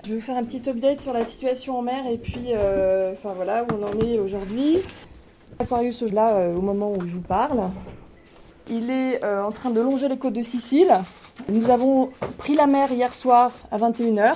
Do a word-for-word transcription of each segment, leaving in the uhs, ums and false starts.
Je vais vous faire un petit update sur la situation en mer et puis euh, enfin voilà où on en est aujourd'hui. L'Aquarius là euh, au moment où je vous parle, il est euh, en train de longer les côtes de Sicile. Nous avons pris la mer hier soir à vingt et une heures.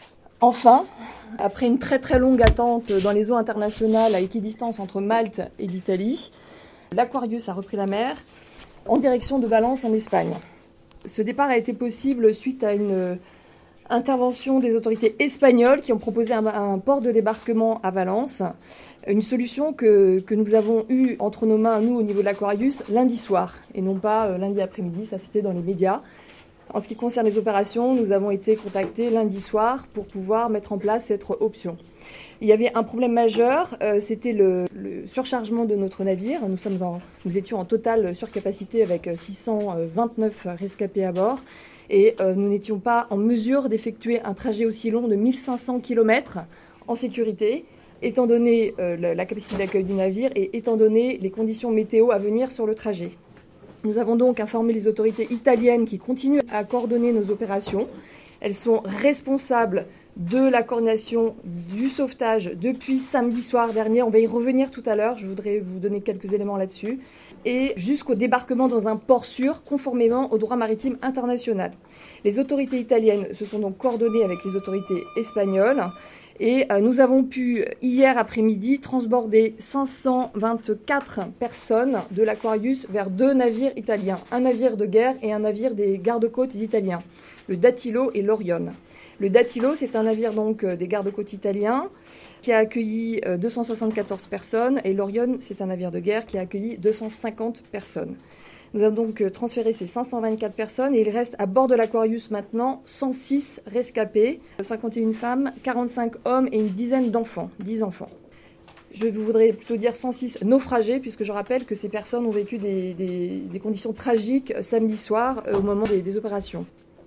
Enfin, après une très très longue attente dans les eaux internationales à équidistance entre Malte et l'Italie, l'Aquarius a repris la mer en direction de Valence en Espagne. Ce départ a été possible suite à une intervention des autorités espagnoles qui ont proposé un, un port de débarquement à Valence, une solution que, que nous avons eue entre nos mains, nous, au niveau de l'Aquarius, lundi soir, et non pas euh, lundi après-midi, ça c'était dans les médias. En ce qui concerne les opérations, nous avons été contactés lundi soir pour pouvoir mettre en place cette option. Il y avait un problème majeur, euh, c'était le, le surchargement de notre navire. Nous, sommes en, nous étions en totale surcapacité avec six cent vingt-neuf rescapés à bord. Et euh, nous n'étions pas en mesure d'effectuer un trajet aussi long de mille cinq cents kilomètres en sécurité, étant donné euh, la, la capacité d'accueil du navire et étant donné les conditions météo à venir sur le trajet. Nous avons donc informé les autorités italiennes qui continuent à coordonner nos opérations. Elles sont responsables de la coordination du sauvetage depuis samedi soir dernier. On va y revenir tout à l'heure, je voudrais vous donner quelques éléments là-dessus. Et jusqu'au débarquement dans un port sûr, conformément au droit maritime international. Les autorités italiennes se sont donc coordonnées avec les autorités espagnoles et euh, nous avons pu, hier après-midi, transborder cinq cent vingt-quatre personnes de l'Aquarius vers deux navires italiens, un navire de guerre et un navire des gardes-côtes italiens, le Dattilo et l'Orion. Le Dattilo, c'est un navire donc des gardes-côtes italiens qui a accueilli deux cent soixante-quatorze personnes et l'Orion, c'est un navire de guerre qui a accueilli deux cent cinquante personnes. Nous avons donc transféré ces cinq cent vingt-quatre personnes et il reste à bord de l'Aquarius maintenant cent six rescapés, cinquante et une femmes, quarante-cinq hommes et une dizaine d'enfants, dix enfants. Je voudrais plutôt dire cent six naufragés, puisque je rappelle que ces personnes ont vécu des, des, des conditions tragiques samedi soir au moment des, des opérations.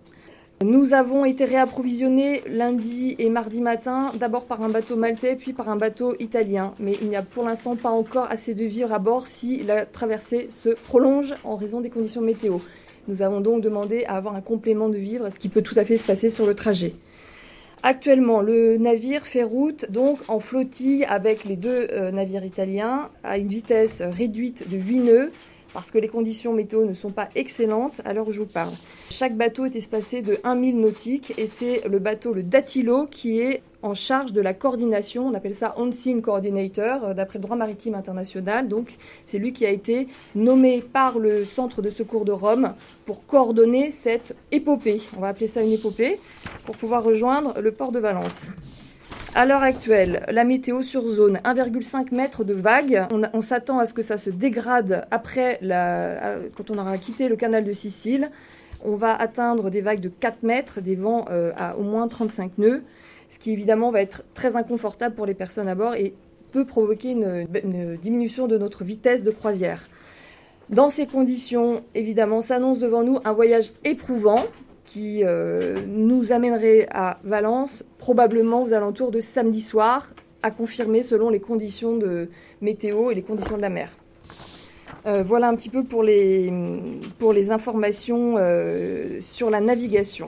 Nous avons été réapprovisionnés lundi et mardi matin, d'abord par un bateau maltais, puis par un bateau italien. Mais il n'y a pour l'instant pas encore assez de vivres à bord si la traversée se prolonge en raison des conditions météo. Nous avons donc demandé à avoir un complément de vivres, ce qui peut tout à fait se passer sur le trajet. Actuellement, le navire fait route donc en flottille avec les deux euh, navires italiens à une vitesse réduite de huit nœuds, parce que les conditions météo ne sont pas excellentes à l'heure où je vous parle. Chaque bateau est espacé de un mille nautiques et c'est le bateau, le Dattilo, qui est en charge de la coordination, on appelle ça On-Scene Coordinator, d'après le droit maritime international. Donc c'est lui qui a été nommé par le Centre de secours de Rome pour coordonner cette épopée, on va appeler ça une épopée, pour pouvoir rejoindre le port de Valence. À l'heure actuelle, la météo sur zone, un virgule cinq mètres de vague. On, on s'attend à ce que ça se dégrade après, la, quand on aura quitté le canal de Sicile. On va atteindre des vagues de quatre mètres, des vents euh, à au moins trente-cinq nœuds, ce qui évidemment va être très inconfortable pour les personnes à bord et peut provoquer une, une diminution de notre vitesse de croisière. Dans ces conditions, évidemment, s'annonce devant nous un voyage éprouvant, qui euh, nous amènerait à Valence, probablement aux alentours de samedi soir, à confirmer selon les conditions de météo et les conditions de la mer. Euh, voilà un petit peu pour les, pour les informations euh, sur la navigation.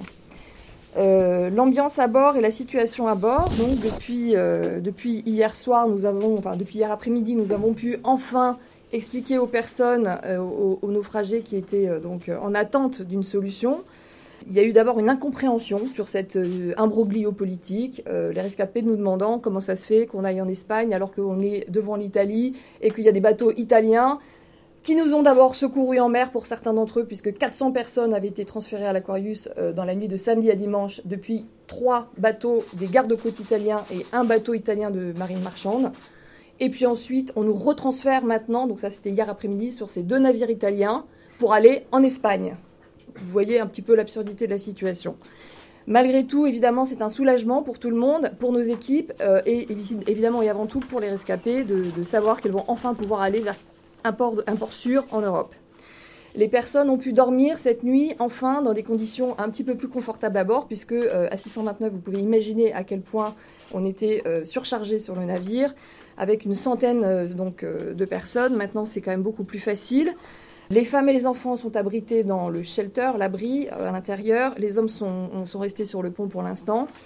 Euh, l'ambiance à bord et la situation à bord, donc depuis, euh, depuis hier soir, nous avons, enfin depuis hier après-midi, nous avons pu enfin expliquer aux personnes, euh, aux, aux naufragés qui étaient euh, donc en attente d'une solution. Il y a eu d'abord une incompréhension sur cet euh, imbroglio politique, euh, les rescapés nous demandant comment ça se fait qu'on aille en Espagne alors qu'on est devant l'Italie et qu'il y a des bateaux italiens qui nous ont d'abord secourus en mer pour certains d'entre eux, puisque quatre cents personnes avaient été transférées à l'Aquarius euh, dans la nuit de samedi à dimanche depuis trois bateaux des gardes-côtes italiens et un bateau italien de marine marchande. Et puis ensuite, on nous retransfère maintenant, donc ça c'était hier après-midi, sur ces deux navires italiens pour aller en Espagne. Vous voyez un petit peu l'absurdité de la situation. Malgré tout, évidemment, c'est un soulagement pour tout le monde, pour nos équipes, euh, et évidemment et avant tout pour les rescapés, de, de savoir qu'elles vont enfin pouvoir aller vers un port, un port sûr en Europe. Les personnes ont pu dormir cette nuit, enfin, dans des conditions un petit peu plus confortables à bord, puisque euh, à six cent vingt-neuf, vous pouvez imaginer à quel point on était euh, surchargé sur le navire, avec une centaine euh, donc, euh, de personnes. Maintenant, c'est quand même beaucoup plus facile. Les femmes et les enfants sont abrités dans le shelter, l'abri, à l'intérieur. Les hommes sont, sont restés sur le pont pour l'instant.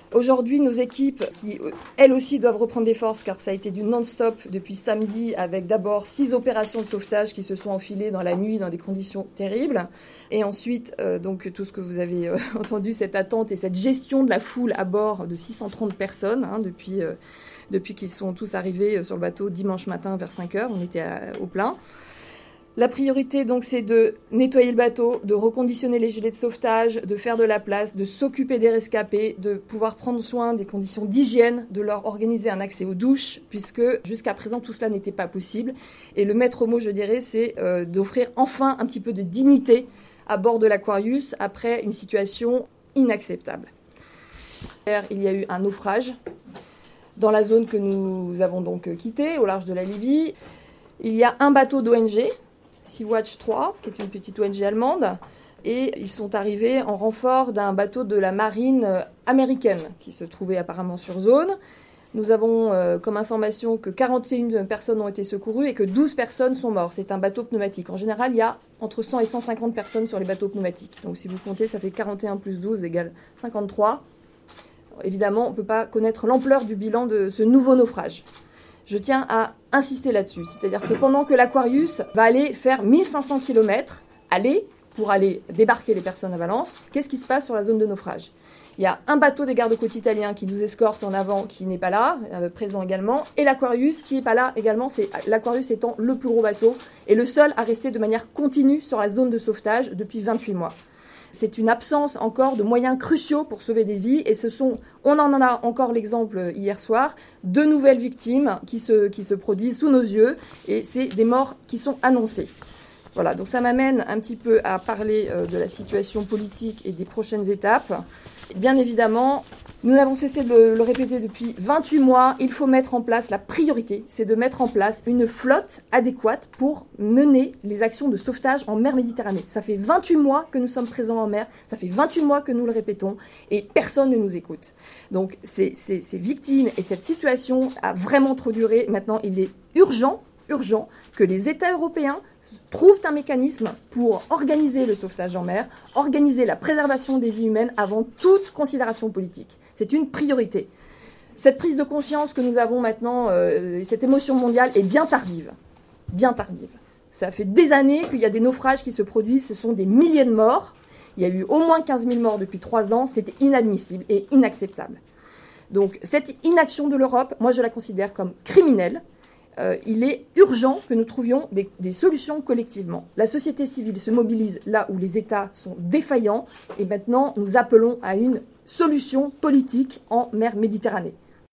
Aujourd'hui, nos équipes, qui elles aussi doivent reprendre des forces, car ça a été du non-stop depuis samedi, avec d'abord six opérations de sauvetage qui se sont enfilées dans la nuit, dans des conditions terribles. Et ensuite, euh, donc tout ce que vous avez euh, entendu, cette attente et cette gestion de la foule à bord de six cent trente personnes, hein, depuis, euh, depuis qu'ils sont tous arrivés sur le bateau dimanche matin vers cinq heures, on était à, au plein. La priorité, donc, c'est de nettoyer le bateau, de reconditionner les gilets de sauvetage, de faire de la place, de s'occuper des rescapés, de pouvoir prendre soin des conditions d'hygiène, de leur organiser un accès aux douches, puisque jusqu'à présent, tout cela n'était pas possible. Et le maître mot, je dirais, c'est euh, d'offrir enfin un petit peu de dignité à bord de l'Aquarius après une situation inacceptable. Il y a eu un naufrage dans la zone que nous avons donc quittée, au large de la Libye. Il y a un bateau d'O N G, Sea-Watch trois, qui est une petite O N G allemande, et ils sont arrivés en renfort d'un bateau de la marine américaine qui se trouvait apparemment sur zone. Nous avons euh, comme information que quarante et une personnes ont été secourues et que douze personnes sont mortes. C'est un bateau pneumatique. En général, il y a entre cent et cent cinquante personnes sur les bateaux pneumatiques. Donc si vous comptez, ça fait quarante et un plus douze égale cinquante-trois. Évidemment, on ne peut pas connaître l'ampleur du bilan de ce nouveau naufrage. Je tiens à insister là-dessus. C'est-à-dire que pendant que l'Aquarius va aller faire mille cinq cents kilomètres, aller, pour aller débarquer les personnes à Valence, qu'est-ce qui se passe sur la zone de naufrage ? Il y a un bateau des gardes-côtes italiens qui nous escorte en avant, qui n'est pas là, euh, présent également, et l'Aquarius qui n'est pas là également, c'est l'Aquarius étant le plus gros bateau, et le seul à rester de manière continue sur la zone de sauvetage depuis vingt-huit mois. C'est une absence encore de moyens cruciaux pour sauver des vies. Et ce sont, on en a encore l'exemple hier soir, deux nouvelles victimes qui se, qui se produisent sous nos yeux. Et c'est des morts qui sont annoncées. Voilà, donc ça m'amène un petit peu à parler euh, de la situation politique et des prochaines étapes. Bien évidemment, nous n'avons cessé de le, le répéter depuis vingt-huit mois, il faut mettre en place, la priorité, c'est de mettre en place une flotte adéquate pour mener les actions de sauvetage en mer Méditerranée. Ça fait vingt-huit mois que nous sommes présents en mer, ça fait vingt-huit mois que nous le répétons, et personne ne nous écoute. Donc ces, ces, ces victimes et cette situation a vraiment trop duré. Maintenant, il est urgent, urgent, que les États européens trouvent un mécanisme pour organiser le sauvetage en mer, organiser la préservation des vies humaines avant toute considération politique. C'est une priorité. Cette prise de conscience que nous avons maintenant, euh, cette émotion mondiale est bien tardive. Bien tardive. Ça fait des années qu'il y a des naufrages qui se produisent, ce sont des milliers de morts. Il y a eu au moins quinze mille morts depuis trois ans, c'était inadmissible et inacceptable. Donc cette inaction de l'Europe, moi je la considère comme criminelle. Euh, il est urgent que nous trouvions des, des solutions collectivement. La société civile se mobilise là où les États sont défaillants et maintenant nous appelons à une solution politique en mer Méditerranée.